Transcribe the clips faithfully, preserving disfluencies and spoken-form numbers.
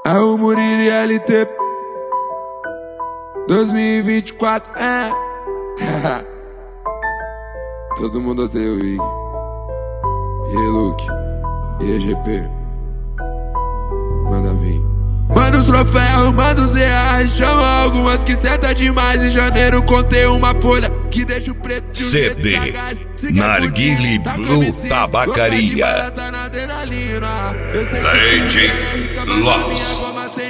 É o Murilo e L T dois mil e vinte e quatro, é. Todo mundo odeia o Ig. E aí, Luke? E aí, G P? Manda vir. Manda os troféus, manda os reais. Chama algumas que senta demais. Em janeiro contei uma folha que deixa o preto de um C D Narguile Blue Tabacaria Lady Loves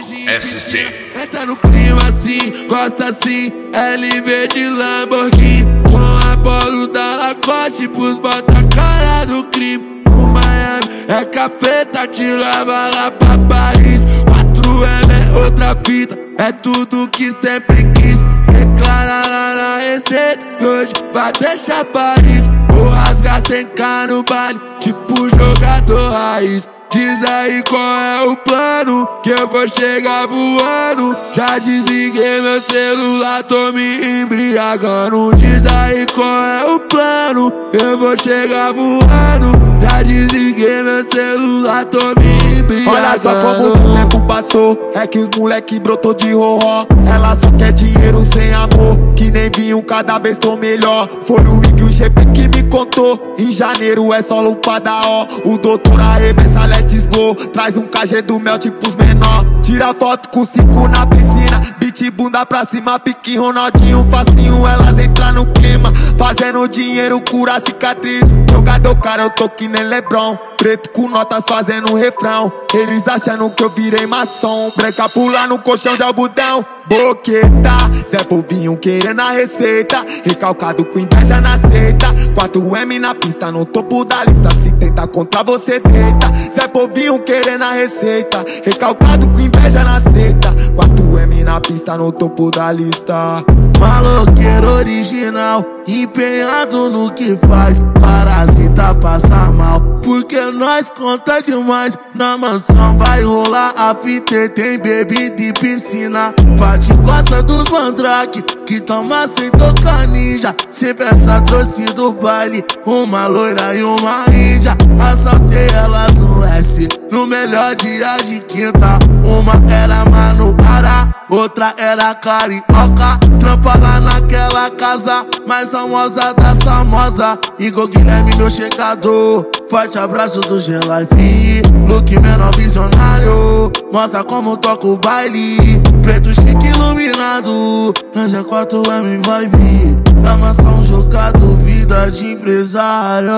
S C. Entra no clima assim, gosta assim. L V de Lamborghini com a polo da Lacoste pros bota cara do crime. O Miami é cafeta, te leva lá pra Paris. quatro M é outra fita, é tudo que sempre quis. Declara lá na receita que hoje vai deixar Paris. Vou rasgar sem cá no baile, tipo jogador raiz. Diz aí qual é o plano, que eu vou chegar voando. Já desliguei meu celular, tô me embriagando. Diz aí qual é o plano, eu vou chegar voando. Já desliguei meu celular, tô me embriagando. Olha só como o tempo passou, é que os moleque brotou de roró. Ela só quer dinheiro sem amor, que nem vinho, cada vez tô melhor. Foi o Ig e o G P que me contou. Em janeiro é só lupada, ó. O doutor arremessa, let's go. Traz um K G do mel tipo os menor. Tira foto com cinco na piscina, beat bunda pra cima, pique Ronaldinho, facinho. Elas entram no clima, fazendo dinheiro, cura cicatriz. Jogador cara, eu tô que nem LeBron. Preto com notas fazendo refrão. Eles achando que eu virei maçom. Branca pula no colchão de algodão. Boqueta, Zé Povinho querendo a receita. Recalcado com inveja na seita. quatro M na pista, no topo da lista. Se tenta contra você, deita. Zé Povinho querendo a receita. Recalcado com inveja na seita. quatro M na pista, no topo da lista. Maloqueiro original, empenhado no que faz. Parasita passa mal, porque nós conta demais. Na mansão vai rolar a fita, tem bebida e piscina. Bate gosta dos mandrake, que toma sem tocar ninja. Se peça trouxe do baile, uma loira e uma índia. Assaltei elas no S, no melhor dia de quinta. Uma era Manuara, outra era carioca. Trampa lá naquela casa mais famosa da famosa. Igor Guilherme, meu checador. Forte abraço do G-Life. Luke menor visionário, mostra como toca o baile. Preto chique iluminado, nós é quatro M vibe. Na mansão jogado, vida de empresário.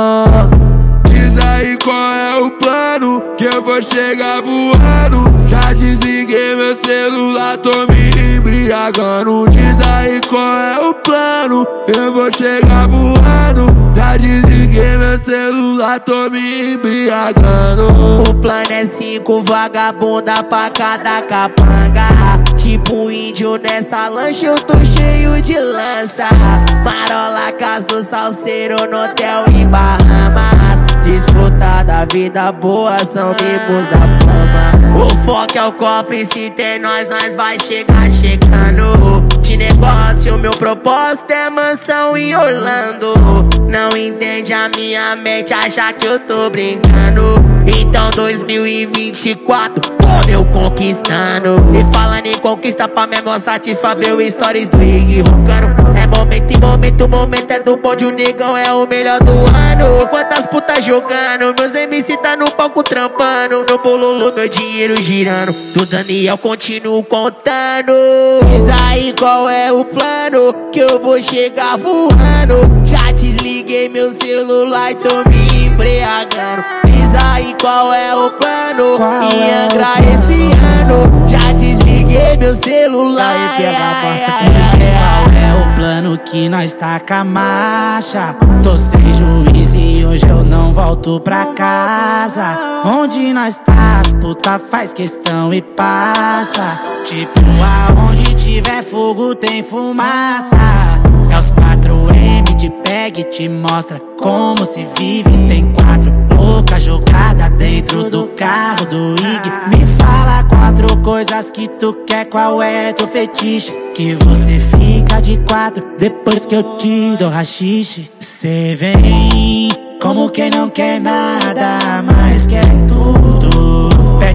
Diz aí qual é o plano, que eu vou chegar voando. Já desliguei meu celular, tô me embriagando. Diz aí qual é o plano, eu vou chegar voando. Já desliguei meu celular, tô me embriagando. O plano é cinco vagabunda pra cada capanga. Tipo índio nessa lancha, eu tô cheio de lança. Marola, casa do salseiro no hotel em Bahamas. Desfrutar da vida boa, são mimos da fama. O foco é o cofre, se tem nós, nós vai chegar chegando. De negócio, meu propósito é mansão em Orlando. Não entende a minha mente, acha que eu tô brincando. Então dois mil e vinte e quatro, tô eu conquistando. E falando em conquista, pra memória satisfazer o stories do Ig roncando. É momento em momento, o momento é do bonde, o negão é o melhor do ano. Quantas putas jogando, meus M C tá no palco trampando. Meu bololô, meu dinheiro girando, do Daniel continuo contando. Diz aí qual é o plano, que eu vou chegar voando. Já desliguei meu celular e tô me embriagando. Diz aí qual é o plano, em Angra esse ano. Já desliguei meu celular. Aí pega a pasta que me diz qual é o plano, que nós taca a marcha. Tô sem juiz e hoje eu não volto pra casa. Onde nós tá, as puta faz questão e passa. Tipo aonde tiver fogo tem fumaça. É os quatro M te pega e te mostra como se vive. Tem quatro louca jogada dentro do carro do Ig. Me fala quatro coisas que tu quer, qual é teu fetiche? Que você fica de quatro depois que eu te dou rachixe. Cê vem como quem não quer nada, mas quer tudo. Pede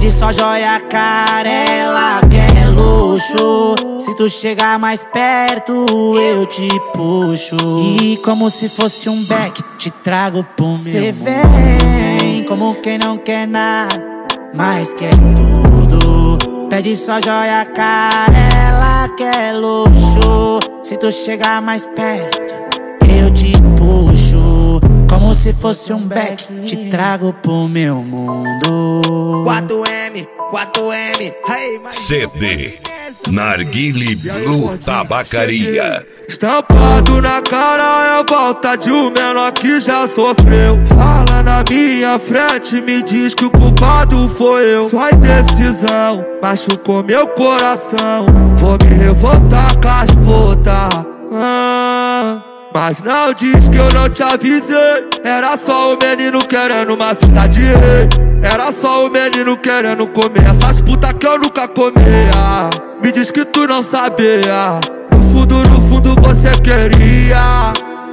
Pede só joia cara, ela quer luxo. Se tu chegar mais perto, eu te puxo. E como se fosse um back, te trago pro meu. Cê vem como quem não quer nada, mas quer tudo. Pede só joia cara, ela quer luxo. Se tu chegar mais perto, eu te puxo. Como se fosse um back, te trago pro meu mundo. quatro M, quatro M, hey, C D Narguile Blue Tabacaria. Estampado na cara é a volta de um menor que já sofreu. Fala na minha frente, me diz que o culpado foi eu. Sua indecisão machucou meu coração. Vou me revoltar com as putas, ah, mas não diz que eu não te avisei. Era só o menino querendo uma vida de rei. Era só o menino querendo comer essas putas que eu nunca comia. Me diz que tu não sabia. No fundo, no fundo você queria.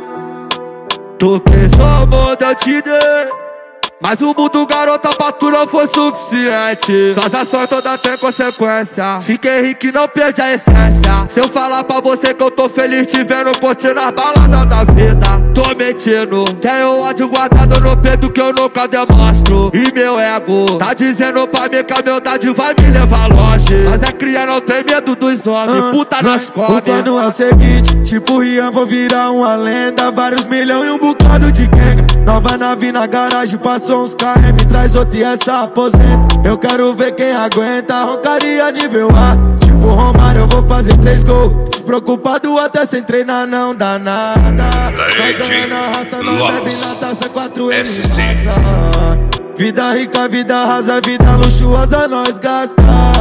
Tu quis o mundo, eu te dei, mas o mundo, garota, pra tu não foi suficiente. Suas ações todas têm consequência. Fiquei rico e não perdi a essência. Se eu falar pra você que eu tô feliz te vendo curtindo as baladas da vida, tô mentindo. Tenho ódio guardado no peito que eu nunca demonstro. E meu ego tá dizendo pra mim que a humildade vai me levar longe. Mas é cria, não tem medo dos homens, ah, puta nas cobras. O plano é o seguinte, tipo Rian, vou virar uma lenda. Vários milhões e um bocado de quenga. Nova nave na garagem, passou uns K M, traz outro e essa aposenta. Eu quero ver quem aguenta, roncaria nível A. Tipo Romário, eu vou fazer três gols. Despreocupado até sem treinar, não dá nada. Vai ganhando a raça, nós bebe na taça, quatro M raça. Vida rica, vida rasa, vida luxuosa nós gasta.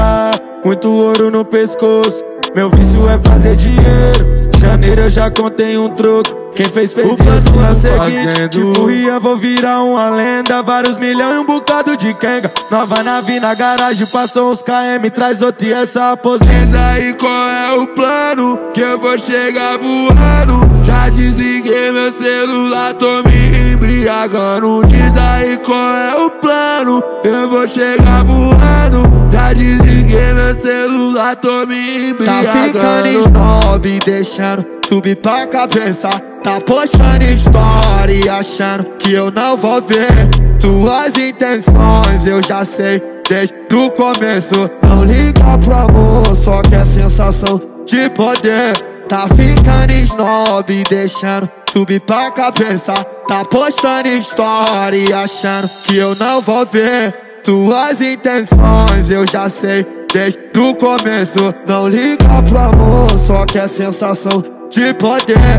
Muito ouro no pescoço, meu vício é fazer dinheiro. Janeiro eu já contei um troco. Quem fez, fez, o plano é o seguinte, tipo Rian, vou virar uma lenda. Vários milhões e um bocado de quenga. Nova nave na garagem, passou uns K M, traz outro e essa aposenta. Diz aí qual é o plano, que eu vou chegar voando. Já desliguei meu celular, tô me embriagando. Diz aí qual é o plano, eu vou chegar voando. Já desliguei meu celular, tô me embriagando. Tá ficando snob, deixando subir pra cabeça. Tá postando story, achando que eu não vou ver tuas intenções, eu já sei desde o começo. Não liga pro amor, só quer sensação de poder. Tá ficando snob, deixando subir pra cabeça. Tá postando story, achando que eu não vou ver tuas intenções, eu já sei desde o começo. Não liga pro amor, só quer sensação de poder.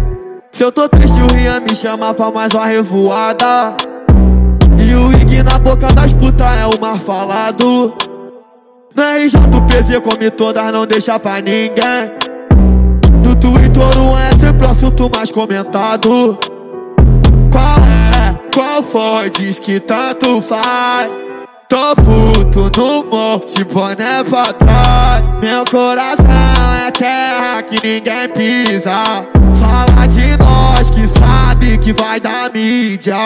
Se eu tô triste, o Rian me chama pra mais uma revoada. E o Ig na boca das putas é o mais falado. Na R J o P Z come todas, não deixa pra ninguém. No Twitter não é sempre o assunto mais comentado. Qual é? Qual foi? Diz que tanto faz. Tô puto no monte, boné pra trás. Meu coração é terra que ninguém pisa. Fala de nós que sabe que vai dar mídia.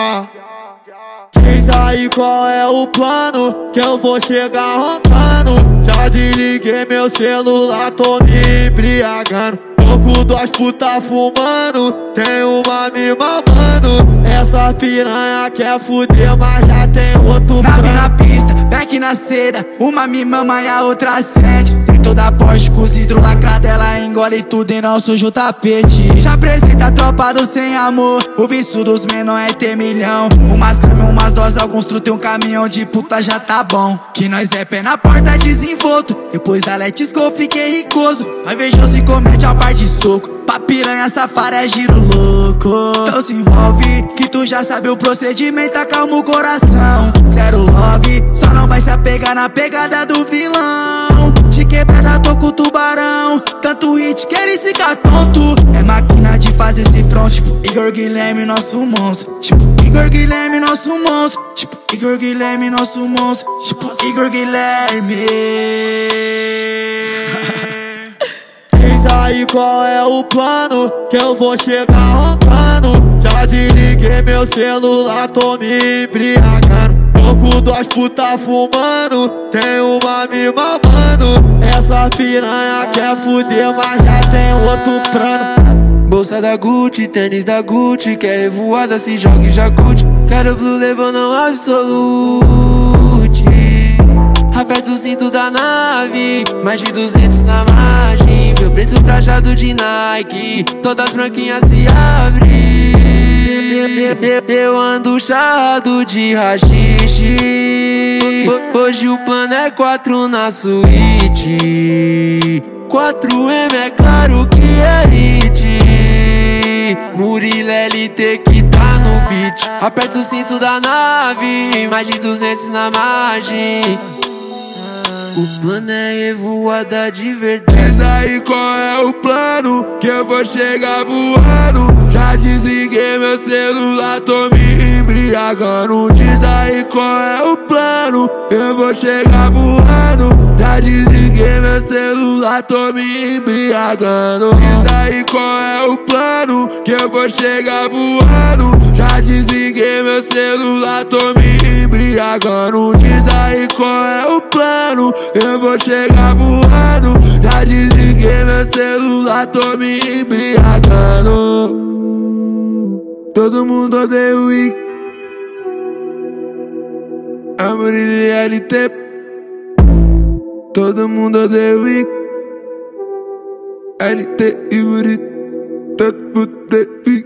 Diz aí qual é o plano, que eu vou chegar roncando. Já desliguei meu celular, tô me embriagando. Tô com duas putas fumando, tem uma me mamando. Essa piranha quer fuder, mas já tem outro plano. Nave na pista, back na seda, uma me mama e a outra acende. Tem toda a Porsche com vidro lacrado, ela engole tudo e não suja o tapete. Já apresenta a tropa do sem amor, o vício dos menor é ter milhão. Umas gramas, umas doses, alguns truta e um caminhão de puta já tá bom. Que nós é pé na porta desenvolto, depois da Let's Go fiquei ricoso. Vai invejoso e comete a parte de soco, pra piranha safara é giro louco. Então se envolve, que tu já sabe o procedimento, acalma o coração. Zero love, só não vai se apegar na pegada do vilão. De quebrada tô com o tubarão, tanto hit que ele fica tonto. É máquina de fazer esse front, tipo Igor Guilherme, nosso monstro. Tipo Igor Guilherme, nosso monstro. Tipo Igor Guilherme, nosso monstro. Tipo Igor Guilherme. Diz aí qual é o plano, que eu vou chegar roncando. Já desliguei meu celular, tô me embriagando. Tô Tô com duas putas fumando, tem uma me mamando. Essa piranha quer fuder, mas já tem outro plano. Bolsa da Gucci, tênis da Gucci, quer revoada, se joga e já curte. Quero blue levando ao absolute. Aperta o cinto da nave, mais de duzentos na margem. Meu preto trajado de Nike, todas branquinhas se abrem. Eu ando charrado de rachixe. Hoje o plano é quatro na suíte. quatro M é claro que é hit. Murilo L T que tá no beat. Aperta o cinto da nave, mais de duzentos na margem. O plano é revoada de verdade. Diz aí qual é o plano, que eu vou chegar voando. Já desliguei meu celular, tô me embriagando. Diz aí qual é o plano, eu vou chegar voando. Já desliguei meu celular, tô me embriagando. Diz aí qual é o plano, que eu vou chegar voando. Já desliguei meu celular, tô me embriagando. Diz aí qual é o plano, eu vou chegar voando. Já desliguei meu celular, tô me embriagando. Todo mundo odeia o Wick, a Murilo L T. Todo mundo odeia o Wick, L T e Murilo. Todo mundo odeia o Wick.